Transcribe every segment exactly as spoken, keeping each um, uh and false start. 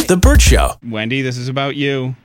The Bert Show. Wendy, this is about you.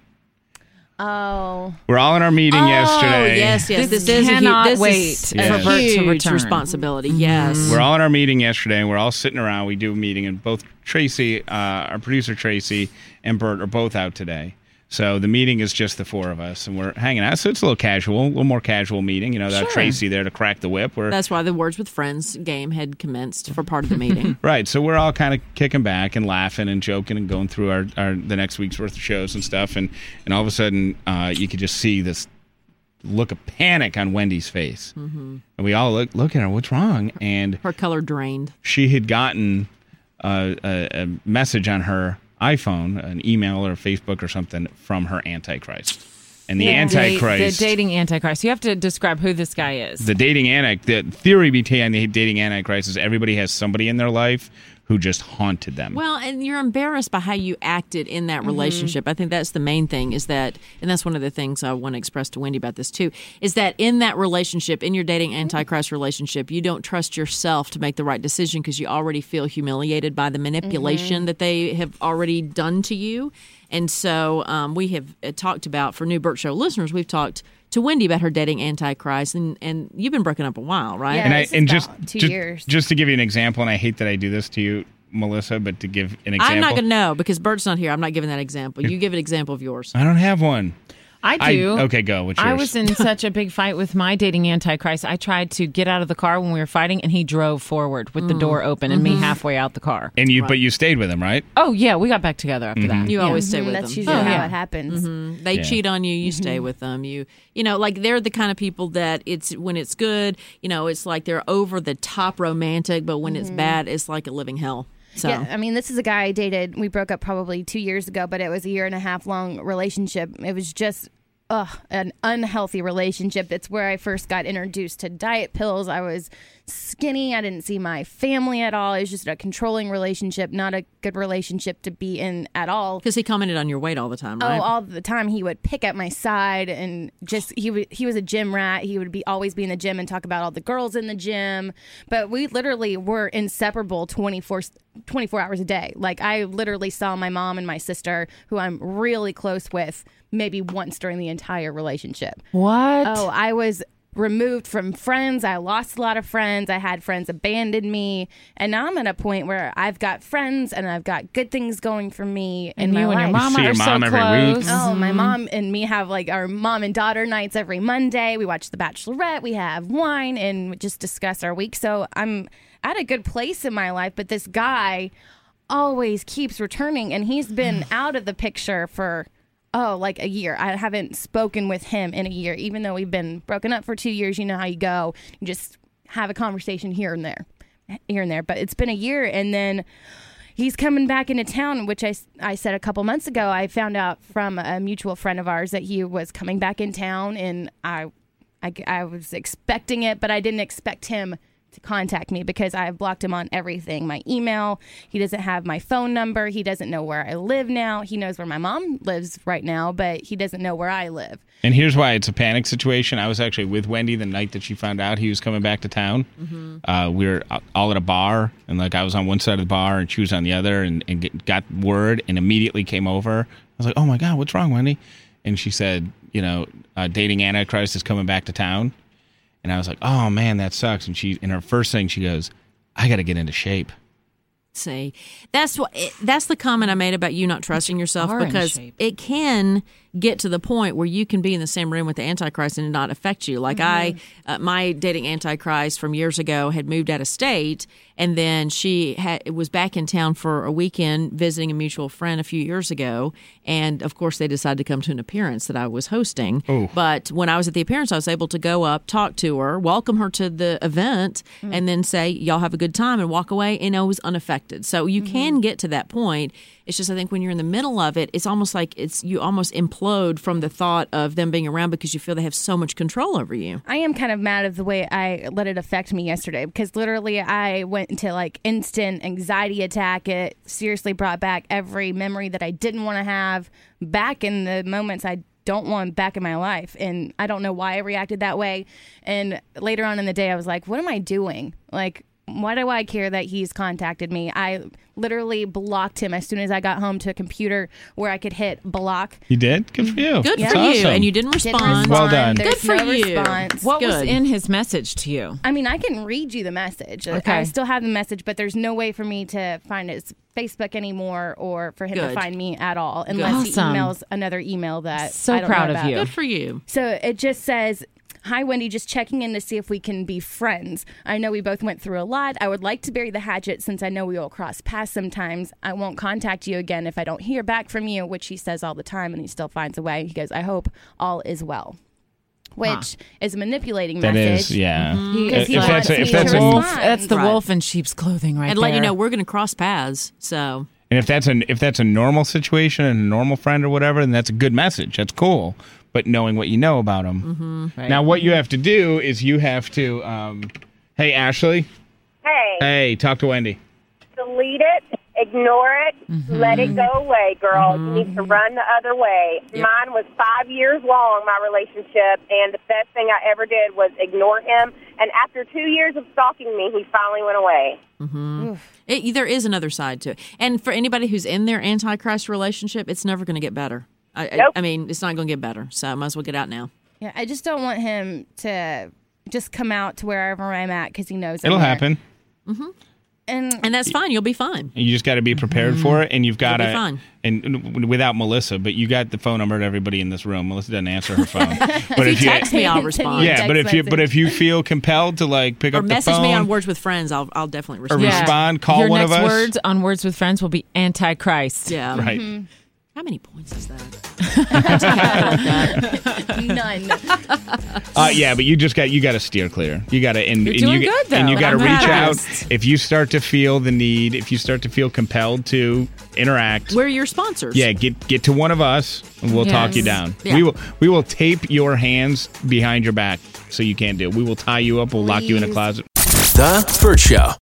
Oh. We're all in our meeting oh, yesterday. yes, yes. This, This, is a, hu- cannot this wait is Yes. for Bert to huge return. responsibility. Yes. We're all in our meeting yesterday, and we're all sitting around. We do a meeting, and both Tracy, uh, our producer Tracy, and Bert are both out today. So the meeting is just the four of us, and we're hanging out. So it's a little casual, a little more casual meeting. You know, that Sure. Tracy there to crack the whip. We're, That's why the Words with Friends game had commenced for part of the meeting. Right, so we're all kind of kicking back and laughing and joking and going through our, our the next week's worth of shows and stuff, and, and all of a sudden uh, you could just see this look of panic on Wendy's face. Mm-hmm. And we all look, look at her, what's wrong? And Her color drained. she had gotten uh, a, a message on her iPhone, an email or Facebook or something from her Antichrist. And the Antichrist... The dating Antichrist. You have to describe who this guy is. The dating Antichrist... The theory behind the dating Antichrist is everybody has somebody in their life who just haunted them. Well, and you're embarrassed by how you acted in that relationship. I think that's the main thing is that, and that's one of the things I want to express to Wendy about this too, is that in that relationship, in your dating Antichrist relationship, you don't trust yourself to make the right decision because you already feel humiliated by the manipulation mm-hmm. that they have already done to you. And so um, we have talked about, for new Bert Show listeners, we've talked to Wendy about her dating Antichrist, and, and you've been broken up a while, right? Yeah, and I, this is and just, about two just, years. just to give you an example, and I hate that I do this to you, Melissa, but to give an example. I'm not going to know because Bert's not here. I'm not giving that example. You give an example of yours. I don't have one. I do. I, okay, go. What's yours? I was in such a big fight with my dating Antichrist. I tried to get out of the car when we were fighting, and he drove forward with the door open and me halfway out the car. and you, But you stayed with him, right? Oh, yeah, we got back together after that. You Yeah. always stay Mhm, with That's them. usually Oh, how yeah. it happens. Mhm. They Yeah. cheat on you, you stay with them. You you know, like they're the kind of people that it's when it's good, you know, it's like they're over the top romantic, but when it's bad, it's like a living hell. So Yeah, I mean, this is a guy I dated. We broke up probably two years ago, but it was a year and a half long relationship. It was just ugh, an unhealthy relationship. It's where I first got introduced to diet pills. I was skinny. I didn't see my family at all. It was just a controlling relationship, not a good relationship to be in at all. because he commented on your weight all the time, right? Oh, all the time he would pick at my side and just he would he was a gym rat. He would be always be in the gym and talk about all the girls in the gym. But we literally were inseparable twenty-four, twenty-four hours a day. Like I literally saw my mom and my sister, who I'm really close with, maybe once during the entire relationship. What? Oh, I was removed from friends. I lost a lot of friends. I had friends abandon me. And now I'm at a point where I've got friends and I've got good things going for me in and my you and life. your mama See your are mom so every week. close. Oh, my mom and me have like our mom and daughter nights every Monday. We watch The Bachelorette. We have wine and we just discuss our week. So I'm at a good place in my life. But this guy always keeps returning, and he's been out of the picture for oh, like a year. I haven't spoken with him in a year, even though we've been broken up for two years. You know how you go. You just have a conversation here and there, here and there. But it's been a year, and then he's coming back into town, which I, I said a couple months ago. I found out from a mutual friend of ours that he was coming back in town, and I, I, I was expecting it, but I didn't expect him to contact me because I've blocked him on everything. My email, he doesn't have my phone number. He doesn't know where I live now. He knows where my mom lives right now, but he doesn't know where I live. And here's why it's a panic situation. I was actually with Wendy the night that she found out he was coming back to town. Mm-hmm. Uh, we were all at a bar, and like I was on one side of the bar and she was on the other, and, and get, got word and immediately came over. I was like, "Oh my God, what's wrong, Wendy?" And she said, "You know, uh, dating Antichrist is coming back to town." And I was like, "Oh man, that sucks." And she, and her first thing, she goes, "I got to get into shape." See, that's what it, that's the comment I made about you not trusting yourself, are in because shape. it can get to the point where you can be in the same room with the Antichrist and it not affect you. Like Mm-hmm. I, uh, my dating Antichrist from years ago had moved out of state, and then she had was back in town for a weekend visiting a mutual friend a few years ago, and of course they decided to come to an appearance that I was hosting. Oh. But when I was at the appearance, I was able to go up, talk to her, welcome her to the event, Mm. and then say, "Y'all have a good time," and walk away, and I was unaffected. So you Mm-hmm. can get to that point. It's just I think when you're in the middle of it, it's almost like it's you almost implode from the thought of them being around because you feel they have so much control over you. I am kind of mad at the way I let it affect me yesterday, because literally I went into like instant anxiety attack. It seriously brought back every memory that I didn't want to have back in the moments I don't want back in my life. And I don't know why I reacted that way. And later on in the day, I was like, what am I doing? Like, Why do I care that he's contacted me? I literally blocked him as soon as I got home to a computer where I could hit block. You did? Good for you. Good Yeah. for That's you. awesome. And you didn't Didn't respond. respond. Well done. There's Good for no you. response. What was Good. in his message to you? I mean, I can read you the message. Okay. I still have the message, but there's no way for me to find his Facebook anymore or for him Good. to find me at all unless he Awesome. emails another email that So I don't proud know of about. you. Good for you. So it just says, "Hi, Wendy, just checking in to see if we can be friends. I know we both went through a lot. I would like to bury the hatchet since I know we will cross paths sometimes. I won't contact you again if I don't hear back from you," which he says all the time, and he still finds a way. He goes, "I hope all is well," which is a manipulating That message. is, yeah. Because he If that's wants a- if me that's to a- wolf. respond. That's the Right. wolf in sheep's clothing, right And there. let you know we're going to cross paths. So And if that's a if that's a normal situation and a normal friend or whatever, then that's a good message. That's cool. But knowing what you know about them. Mm-hmm. Right. Now, what you have to do is you have to. Um, hey, Ashley. Hey, Hey, talk to Wendy. delete it, ignore it, let it go away, girl. You need to run the other way. Mine was five years long, my relationship, and the best thing I ever did was ignore him. And after two years of stalking me, he finally went away. it, there is another side to it. And for anybody who's in their Antichrist relationship, it's never going to get better. I, I, Nope. I mean, it's not going to get better. So I might as well get out now. Yeah, I just don't want him to just come out to wherever I'm at because he knows It'll I'm there. happen. And, And that's fine. You'll be fine. You just got to be prepared for it, and you've got You'll to. be fine. And and without Melissa, but you got the phone number to everybody in this room. Melissa doesn't answer her phone. But If you text me, I'll respond. yeah, but if you but if you feel compelled to like pick Or up the message phone me on Words with Friends. I'll I'll definitely or respond. respond, call Your one next of us. words on Words with Friends will be Antichrist. Yeah. Right. How many points is that? none. Uh, yeah, but you just got you got to steer clear. You got to and, You're and doing you good, though. and you got to I'm reach out impressed. if you start to feel the need. If you start to feel compelled to interact. We're your sponsors. Yeah, get get to one of us, and we'll talk you Yes. down. Yeah. We will we will tape your hands behind your back so you can't do it. We will tie you up. We'll lock you in a Please. closet. The Burt Show.